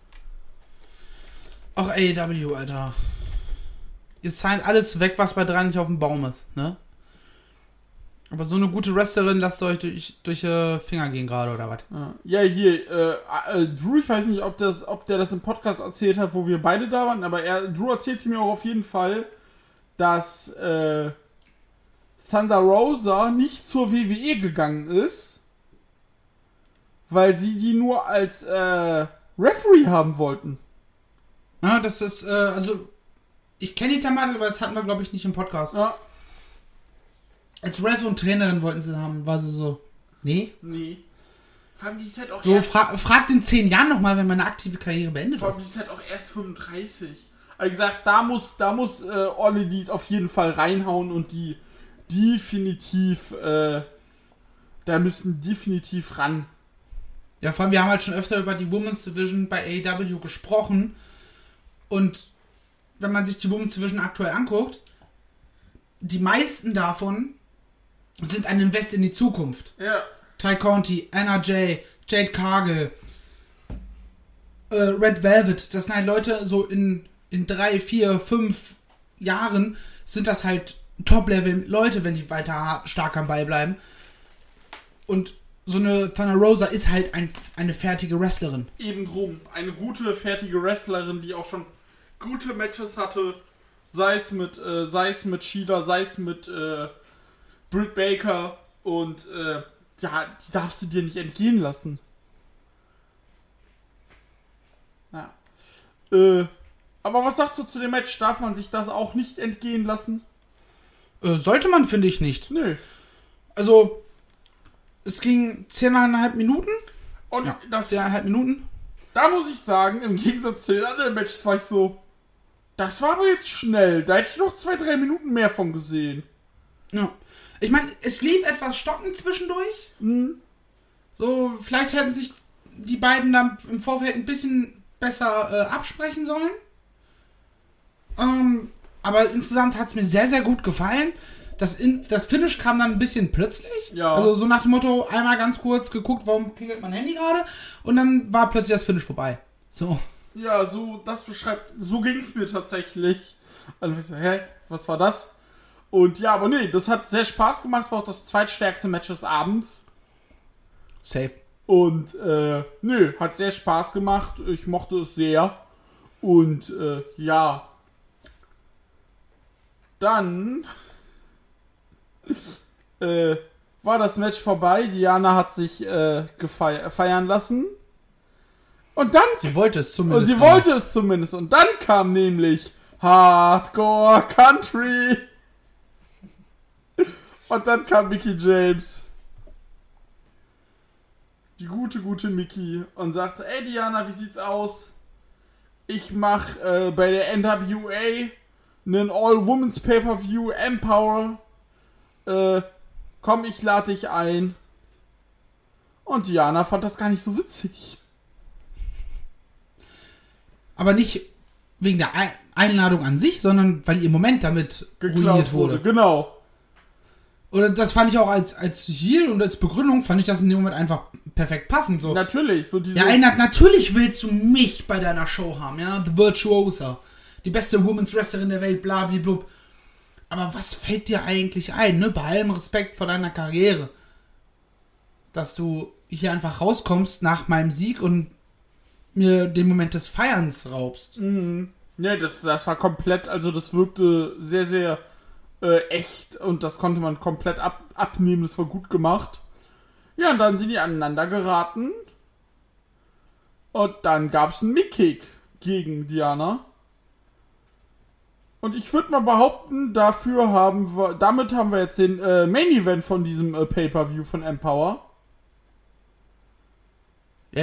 Ach, AEW, Alter. Ihr signed alles weg, was bei 3 nicht auf dem Baum ist, ne? Aber so eine gute Wrestlerin lasst euch durch Finger gehen gerade, oder was? Ja, hier, Drew, ich weiß nicht, ob der das im Podcast erzählt hat, wo wir beide da waren, aber Drew erzählte mir auch auf jeden Fall, dass Thunder Rosa nicht zur WWE gegangen ist, weil sie die nur als Referee haben wollten. Ja, das ist, also, ich kenne die Thematik, aber das hatten wir, glaube ich, nicht im Podcast. Ja. Als Ref und Trainerin wollten sie haben, war sie so, nee. Vor allem, die ist halt auch so, fragt in 10 Jahren nochmal, wenn meine aktive Karriere beendet ist. Vor allem, die ist halt auch erst 35. Also gesagt, da muss All Elite auf jeden Fall reinhauen und die definitiv, da müssen definitiv ran. Ja, vor allem, wir haben halt schon öfter über die Women's Division bei AEW gesprochen. Und wenn man sich die Women's Division aktuell anguckt, die meisten davon sind ein Invest in die Zukunft. Ja. Ty Conti, Anna Jay, Jade Cargill, Red Velvet, das sind halt Leute, so in 3, 4, 5 Jahren sind das halt Top-Level-Leute, wenn die weiter stark am Ball bleiben. Und so eine Thunder Rosa ist halt eine fertige Wrestlerin. Eben drum. Eine gute, fertige Wrestlerin, die auch schon gute Matches hatte. Sei es mit Shida, sei es mit Britt Baker. Und ja, die darfst du dir nicht entgehen lassen. Ja. Aber was sagst du zu dem Match? Darf man sich das auch nicht entgehen lassen? Sollte man, finde ich nicht. Nö. Also, es ging 10,5 Minuten. Und ja, das 10,5 Minuten. Da muss ich sagen, im Gegensatz zu den anderen Matches war ich so, das war aber jetzt schnell. Da hätte ich noch 2-3 Minuten mehr von gesehen. Ja. Ich meine, es lief etwas stockend zwischendurch. Mhm. So, vielleicht hätten sich die beiden dann im Vorfeld ein bisschen besser absprechen sollen. Aber insgesamt hat es mir sehr, sehr gut gefallen. Das Finish kam dann ein bisschen plötzlich. Ja. Also so nach dem Motto, einmal ganz kurz geguckt, warum klingelt mein Handy gerade? Und dann war plötzlich das Finish vorbei. So. Ja, so ging es mir tatsächlich. Also ich so, hä, was war das? Und ja, aber nee, das hat sehr Spaß gemacht, war auch das zweitstärkste Match des Abends. Safe. Und hat sehr Spaß gemacht. Ich mochte es sehr. Und ja. Dann war das Match vorbei. Diana hat sich feiern lassen. Und dann... Sie wollte es zumindest. Und dann kam nämlich Hardcore Country. Und dann kam Mickie James. Die gute Mickie. Und sagte, ey Diana, wie sieht's aus? Ich mach bei der NWA einen All-Women's Pay-Per-View Empower. Komm, ich lade dich ein. Und Diana fand das gar nicht so witzig. Aber nicht wegen der Einladung an sich, sondern weil ihr Moment damit ruiniert wurde. Genau. Oder das fand ich auch als Heel und als Begründung, fand ich das in dem Moment einfach perfekt passend. So. Natürlich. So dieses Ja, natürlich willst du mich bei deiner Show haben, ja? The Virtuosa. Die beste Women's Wrestlerin der Welt, blablabla. Aber was fällt dir eigentlich ein, ne? Bei allem Respekt vor deiner Karriere. Dass du hier einfach rauskommst nach meinem Sieg und mir den Moment des Feierns raubst. Ne, das war komplett, also das wirkte sehr, sehr echt und das konnte man komplett abnehmen, das war gut gemacht. Ja, und dann sind die aneinander geraten und dann gab es einen Mick-Kick gegen Diana. Und ich würde mal behaupten, damit haben wir jetzt den Main-Event von diesem Pay-Per-View von Empower. Ja,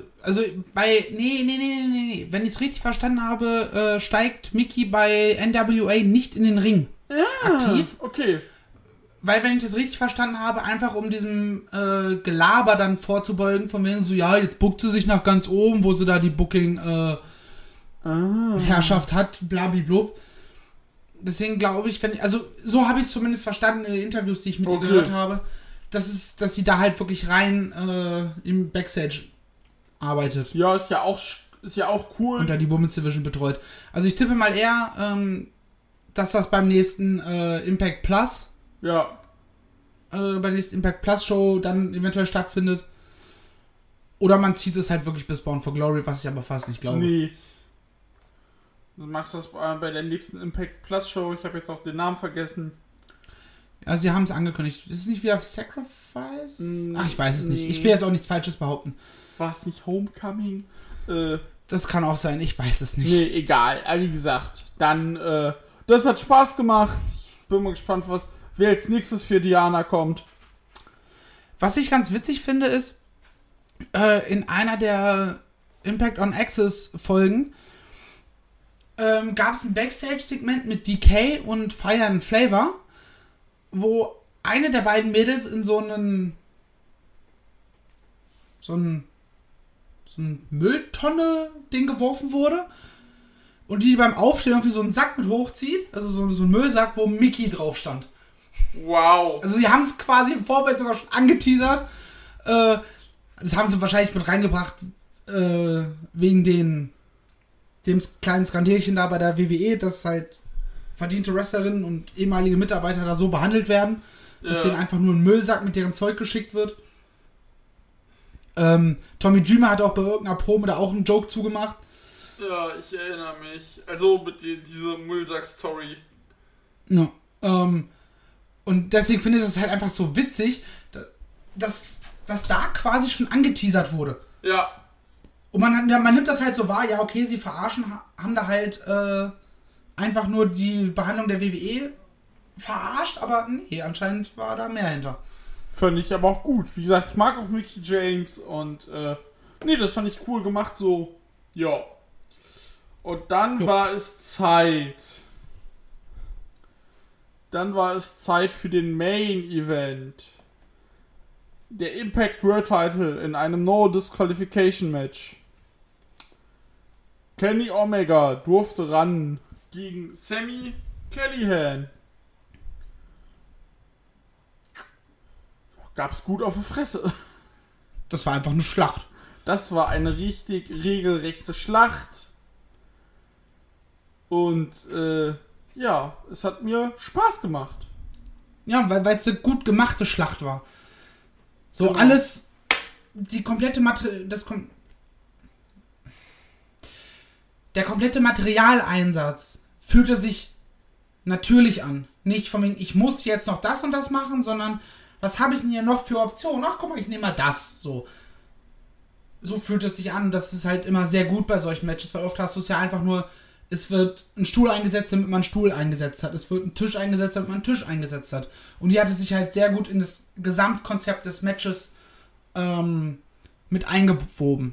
nee. Wenn ich es richtig verstanden habe, steigt Mickey bei NWA nicht in den Ring. Ja, aktiv. Okay. Weil, wenn ich das richtig verstanden habe, einfach um diesem Gelaber dann vorzubeugen, von wegen so, ja, jetzt buckt sie sich nach ganz oben, wo sie da die Booking-Herrschaft hat, blablablub. Deswegen glaube ich, so habe ich es zumindest verstanden in den Interviews, die ich mit ihr gehört habe, dass sie da halt wirklich rein im Backstage arbeitet. Ja, ist ja auch cool. Und da die Women's Division betreut. Also ich tippe mal eher, dass das beim nächsten Impact Plus bei der nächsten Impact Plus Show dann eventuell stattfindet. Oder man zieht es halt wirklich bis Bound for Glory, was ich aber fast nicht glaube. Nee. Du machst das bei der nächsten Impact Plus Show. Ich habe jetzt auch den Namen vergessen. Ja, sie haben es angekündigt. Ist es nicht wieder Sacrifice? Ach, ich weiß es nicht. Ich will jetzt auch nichts Falsches behaupten. War es nicht Homecoming? Das kann auch sein, ich weiß es nicht. Nee, egal. Wie gesagt, dann, das hat Spaß gemacht. Ich bin mal gespannt, wer als nächstes für Diana kommt. Was ich ganz witzig finde, ist, in einer der Impact on Access Folgen gab es ein Backstage-Segment mit DK und Fire and Flavor, wo eine der beiden Mädels in so ein Mülltonne-Ding geworfen wurde und die beim Aufstehen irgendwie so einen Sack mit hochzieht, also so ein Müllsack, wo Mickey drauf stand. Wow. Also sie haben es quasi im Vorfeld sogar schon angeteasert. Das haben sie wahrscheinlich mit reingebracht wegen dem kleinen Skandälchen da bei der WWE, dass halt verdiente Wrestlerinnen und ehemalige Mitarbeiter da so behandelt werden, dass denen einfach nur ein Müllsack mit deren Zeug geschickt wird. Tommy Dreamer hat auch bei irgendeiner Promo da auch einen Joke zugemacht. Ja, ich erinnere mich. Also mit dieser Müllsack-Story. Ja. Und deswegen finde ich es halt einfach so witzig, dass da quasi schon angeteasert wurde. Ja. Und man nimmt das halt so wahr, ja okay, sie verarschen, haben da halt einfach nur die Behandlung der WWE verarscht, aber nee, anscheinend war da mehr hinter. Fand ich aber auch gut. Wie gesagt, ich mag auch Mickie James und das fand ich cool gemacht, so, ja. Und dann war es Zeit. Dann war es Zeit für den Main Event. Der Impact World Title in einem No Disqualification Match. Kenny Omega durfte ran gegen Sami Callihan. Gab's gut auf die Fresse. Das war einfach eine Schlacht. Das war eine richtig regelrechte Schlacht. Und es hat mir Spaß gemacht. Ja, weil es eine gut gemachte Schlacht war. So genau. Alles, der komplette Materialeinsatz fühlte sich natürlich an. Nicht von wegen, ich muss jetzt noch das und das machen, sondern was habe ich denn hier noch für Optionen? Ach, guck mal, ich nehme mal das. So fühlt es sich an. Das ist halt immer sehr gut bei solchen Matches, weil oft hast du es ja einfach nur, es wird ein Stuhl eingesetzt, damit man einen Stuhl eingesetzt hat. Es wird ein Tisch eingesetzt, damit man einen Tisch eingesetzt hat. Und die hat es sich halt sehr gut in das Gesamtkonzept des Matches mit eingewoben.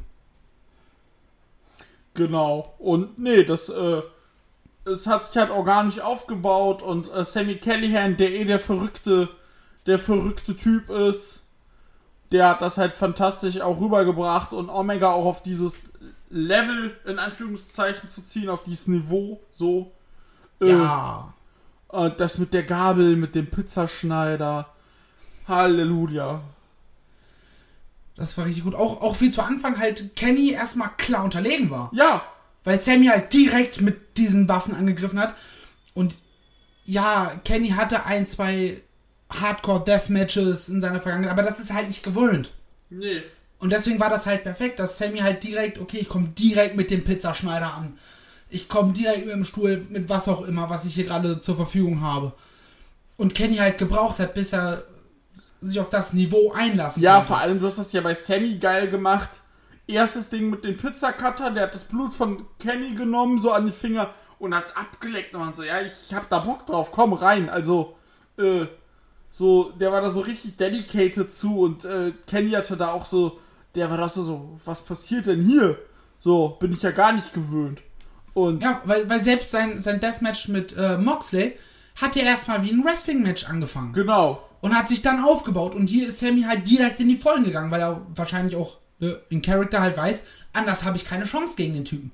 Genau. Und es hat sich halt organisch aufgebaut und Sami Callihan, der verrückte Typ ist, der hat das halt fantastisch auch rübergebracht und Omega auch auf dieses Level, in Anführungszeichen, zu ziehen, auf dieses Niveau, so. Ja. Das mit der Gabel, mit dem Pizzaschneider. Halleluja. Das war richtig gut. Auch wie zu Anfang halt Kenny erstmal klar unterlegen war. Ja. Weil Sami halt direkt mit diesen Waffen angegriffen hat. Und ja, Kenny hatte 1-2 Hardcore-Death-Matches in seiner Vergangenheit, aber das ist halt nicht gewöhnt. Nee. Und deswegen war das halt perfekt, dass Sammy halt direkt, okay, ich komme direkt mit dem Pizzaschneider an. Ich komme direkt mit dem Stuhl, mit was auch immer, was ich hier gerade zur Verfügung habe. Und Kenny halt gebraucht hat, bis er sich auf das Niveau einlassen Ja, konnte. vor allem, du hast das ja bei Sammy geil gemacht. Erstes Ding mit dem Pizzacutter, der hat das Blut von Kenny genommen, so an die Finger und hat's abgeleckt und man so, ja, ich hab da Bock drauf, komm rein. Also, so, der war da so richtig dedicated zu und Kenny hatte da auch so, der war da so, was passiert denn hier? So, bin ich ja gar nicht gewöhnt. Und Ja, weil selbst sein Deathmatch mit Moxley hat ja erstmal wie ein Wrestling-Match angefangen. genau. Und hat sich dann aufgebaut. Und hier ist Sammy halt direkt in die Vollen gegangen, weil er wahrscheinlich auch in Character halt weiß, anders habe ich keine Chance gegen den Typen.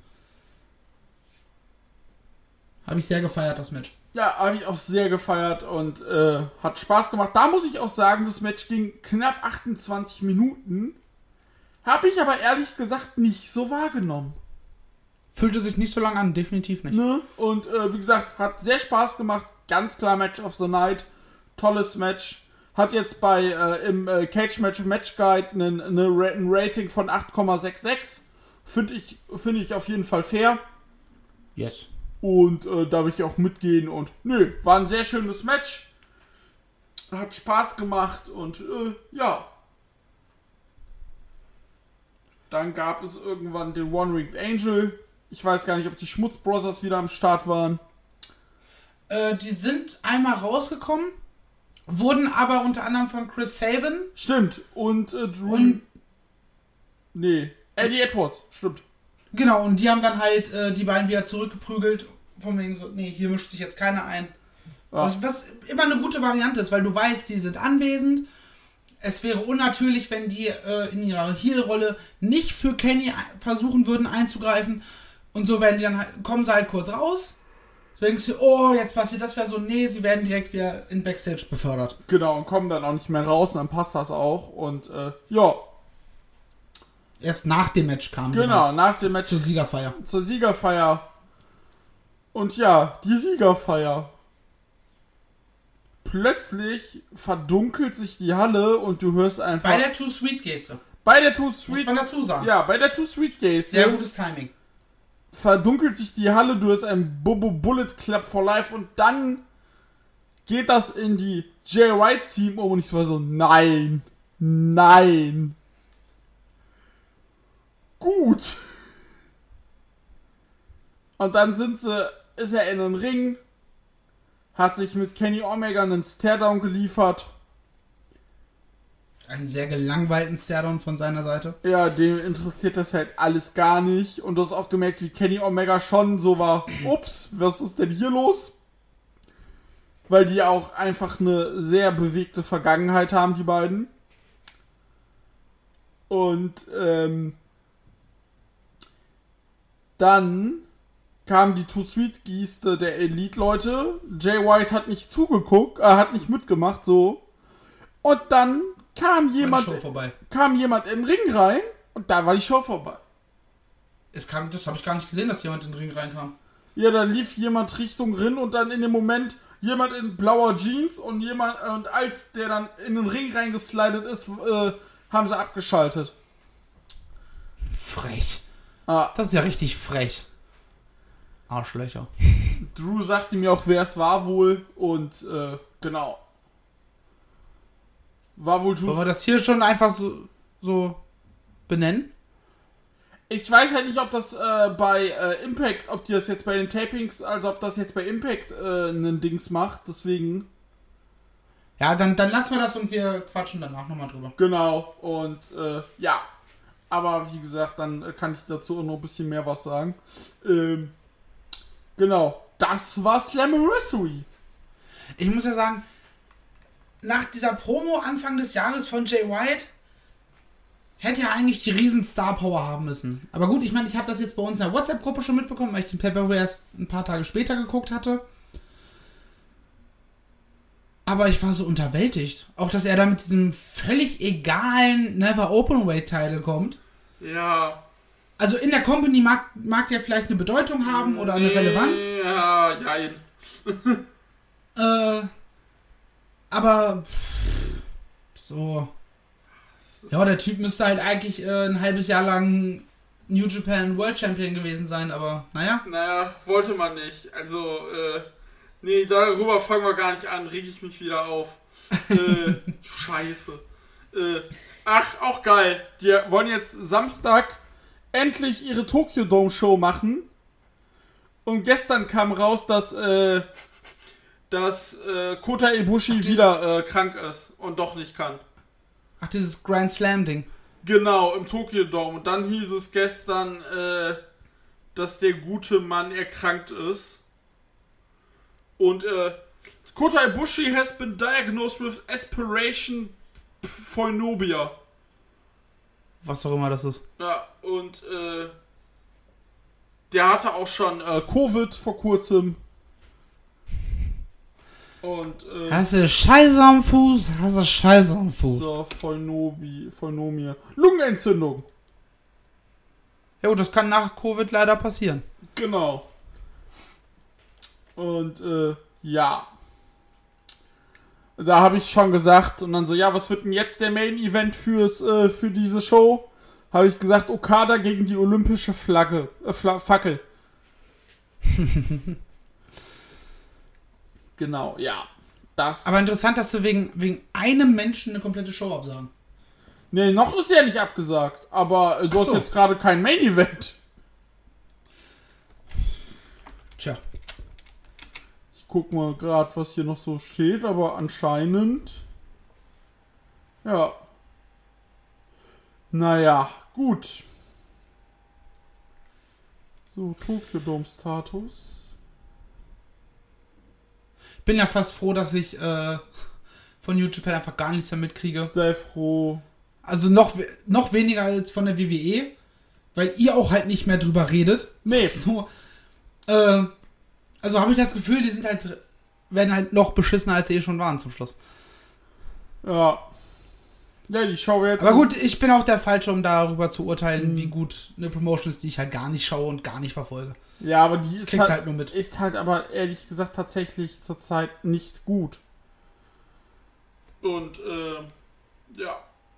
Habe ich sehr gefeiert, das Match. Ja, habe ich auch sehr gefeiert und hat Spaß gemacht. Da muss ich auch sagen, das Match ging knapp 28 Minuten. Habe ich aber ehrlich gesagt nicht so wahrgenommen. Fühlte sich nicht so lang an, definitiv nicht. Ne? Und wie gesagt, hat sehr Spaß gemacht. Ganz klar Match of the Night. Tolles Match. Hat jetzt im Cage Match Guide ein Rating von 8,66. Finde ich auf jeden Fall fair. Yes. Und da will ich auch mitgehen. Und nö, war ein sehr schönes Match. Hat Spaß gemacht und ja. Dann gab es irgendwann den One-Ringed Angel. Ich weiß gar nicht, ob die Schmutz Brothers wieder am Start waren. Die sind einmal rausgekommen, wurden aber unter anderem von Chris Sabin Stimmt. Und Drew. und Eddie Edwards. Stimmt. genau, und die haben dann halt die beiden wieder zurückgeprügelt. Von wegen so, nee, hier mischt sich jetzt keiner ein. Ja. Was immer eine gute Variante ist, weil du weißt, die sind anwesend. Es wäre unnatürlich, wenn die in ihrer Heel-Rolle nicht für Kenny versuchen würden einzugreifen. Und so werden die dann halt, kommen sie halt kurz raus. So denkst du, oh, jetzt passiert das, wäre so, nee, sie werden direkt wieder in Backstage befördert. Genau, und kommen dann auch nicht mehr raus und dann passt das auch. Und ja, Erst nach dem Match kamen sie genau, dann nach dem Match zur Siegerfeier. zur Siegerfeier. Und ja, die Siegerfeier. Plötzlich verdunkelt sich die Halle und du hörst einfach... Bei der Too Sweet Geste. Bei der Too Muss Sweet... man dazu sagen. Ja, bei der Too Sweet Geste Sehr gutes Timing. verdunkelt sich die Halle, du hast einen Bullet Club for Life und dann geht das in die Jay White Team um und ich war so, nein. Gut. Und dann ist er in den Ring, hat sich mit Kenny Omega einen Staredown geliefert. Einen sehr gelangweilten Staredown von seiner Seite. Ja, dem interessiert das halt alles gar nicht. Und du hast auch gemerkt, wie Kenny Omega schon so war, ups, was ist denn hier los? Weil die auch einfach eine sehr bewegte Vergangenheit haben, die beiden. Und dann kam die Too Sweet Geste der Elite-Leute. Jay White hat nicht zugeguckt, hat nicht mitgemacht, so. Und dann kam jemand Show vorbei. in den Ring rein und da war die Show vorbei. Das habe ich gar nicht gesehen, dass jemand in den Ring reinkam. Ja, dann lief jemand Richtung Ring und dann in dem Moment jemand in blauer Jeans und als der dann in den Ring reingeslidet ist, haben sie abgeschaltet. Frech. Ah, Das ist ja richtig frech. Arschlöcher. Drew sagte mir auch, wer es war wohl und genau. War wohl Drew. Wollen wir das hier schon einfach so benennen? Ich weiß halt nicht, ob das bei Impact, ob die das jetzt bei den Tapings, also ob das jetzt bei Impact einen Dings macht, deswegen. Ja, dann lassen wir das und wir quatschen danach nochmal drüber. Genau, und ja. Aber wie gesagt, dann kann ich dazu auch noch ein bisschen mehr was sagen. Genau, das war Slammiversary. Ich muss ja sagen, nach dieser Promo Anfang des Jahres von Jay White hätte er eigentlich die riesen Star Power haben müssen. Aber gut, ich meine, ich habe das jetzt bei uns in der WhatsApp-Gruppe schon mitbekommen, weil ich den Pay-Per-View erst ein paar Tage später geguckt hatte. Aber ich war so unterwältigt. Auch, dass er da mit diesem völlig egalen Never Openweight-Title kommt. Ja. Also in der Company mag der vielleicht eine Bedeutung haben oder eine Relevanz. Ja, Aber so. Ja, der Typ müsste halt eigentlich ein halbes Jahr lang New Japan World Champion gewesen sein, aber naja. Naja, wollte man nicht. Also, nee, darüber fangen wir gar nicht an, reg ich mich wieder auf. Scheiße. Ach, auch geil. Die wollen jetzt Samstag endlich ihre Tokyo Dome Show machen. Und gestern kam raus, dass Kota Ibushi wieder krank ist und doch nicht kann. Ach, dieses Grand Slam Ding. Genau, im Tokyo Dome. Und dann hieß es gestern, dass der gute Mann erkrankt ist. Und Kota Ibushi has been diagnosed with aspiration phoinobia. Was auch immer das ist. Ja, und der hatte auch schon Covid vor kurzem. Und Hast du Scheiße am Fuß? so, Phoinomie. Lungenentzündung. Ja gut, das kann nach Covid leider passieren. Genau. Und ja. Da habe ich schon gesagt und dann so, ja, was wird denn jetzt der Main Event für diese Show? Habe ich gesagt, Okada gegen die olympische Fackel. Genau, ja. Das. Aber interessant, dass du wegen einem Menschen eine komplette Show absagen. Nee, noch ist ja nicht abgesagt. Aber du Ach hast so. jetzt gerade kein Main Event. Tja. Ich guck mal gerade, was hier noch so steht, aber anscheinend. Ja. Naja, gut. So, Tokyo Dome Status. Bin ja fast froh, dass ich von New Japan einfach gar nichts mehr mitkriege. Sei froh. Also noch weniger als von der WWE, weil ihr auch halt nicht mehr drüber redet. Nee. So, also habe ich das Gefühl, die werden halt noch beschissener, als sie eh schon waren zum Schluss. Ja. Ja, die Show jetzt. Aber gut, ich bin auch der Falsche, um darüber zu urteilen, wie gut eine Promotion ist, die ich halt gar nicht schaue und gar nicht verfolge. Ja, aber die ist Krieg's halt nur mit. Ist halt aber ehrlich gesagt tatsächlich zurzeit nicht gut. Und, ja.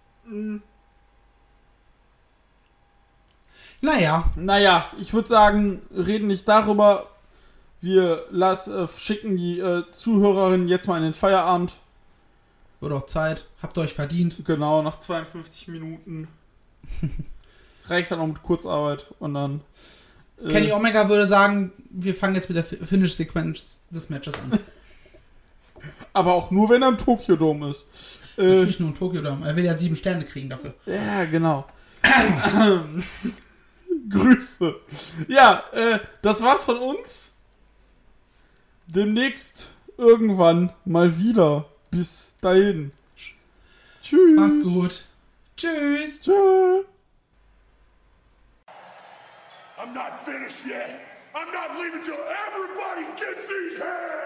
Naja, ich würde sagen, reden nicht darüber. Wir schicken die Zuhörerinnen jetzt mal in den Feierabend. Wird auch Zeit. Habt ihr euch verdient. Genau, nach 52 Minuten. Reicht dann auch mit Kurzarbeit und dann. Kenny Omega würde sagen, wir fangen jetzt mit der Finish-Sequenz des Matches an. Aber auch nur, wenn er im Tokyo Dome ist. Natürlich nur in Tokyo Dome. Er will ja 7 Sterne kriegen dafür. Ja, genau. Grüße. Ja, das war's von uns. Demnächst irgendwann mal wieder. Bis dahin. Tschüss. Macht's gut. Tschüss. Tschüss. I'm not finished yet. I'm not leaving till everybody gets these hands.